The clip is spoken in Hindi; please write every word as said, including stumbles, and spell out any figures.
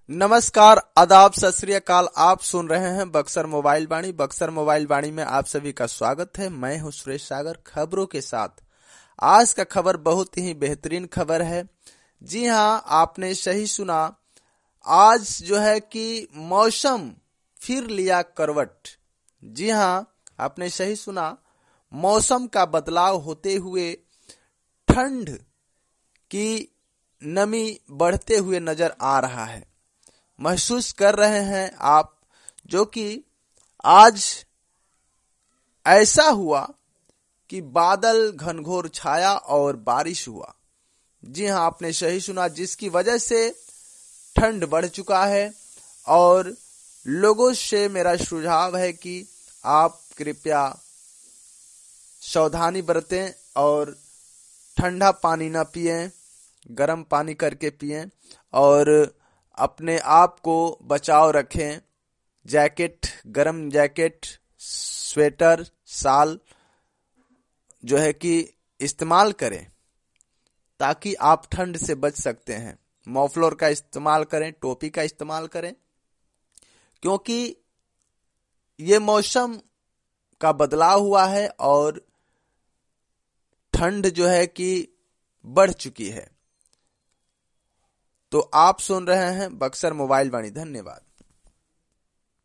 नमस्कार, आदाब, सत श्री अकाल। आप सुन रहे हैं बक्सर मोबाइल वाणी। बक्सर मोबाइल वाणी में आप सभी का स्वागत है। मैं हूं सुरेश सागर खबरों के साथ। आज का खबर बहुत ही बेहतरीन खबर है। जी हां, आपने सही सुना। आज जो है कि मौसम फिर लिया करवट। जी हां, आपने सही सुना। मौसम का बदलाव होते हुए ठंड की नमी बढ़ते हुए नजर आ रहा है। महसूस कर रहे हैं आप, जो कि आज ऐसा हुआ कि बादल घनघोर छाया और बारिश हुआ। जी हां, आपने सही सुना, जिसकी वजह से ठंड बढ़ चुका है। और लोगों से मेरा सुझाव है कि आप कृपया सावधानी बरतें और ठंडा पानी ना पिएं, गर्म पानी करके पिएं और अपने आप को बचाव रखें। जैकेट, गर्म जैकेट, स्वेटर, शाल जो है कि इस्तेमाल करें ताकि आप ठंड से बच सकते हैं। मफलर का इस्तेमाल करें, टोपी का इस्तेमाल करें, क्योंकि ये मौसम का बदलाव हुआ है और ठंड जो है कि बढ़ चुकी है। तो आप सुन रहे हैं बक्सर मोबाइल वाणी। धन्यवाद।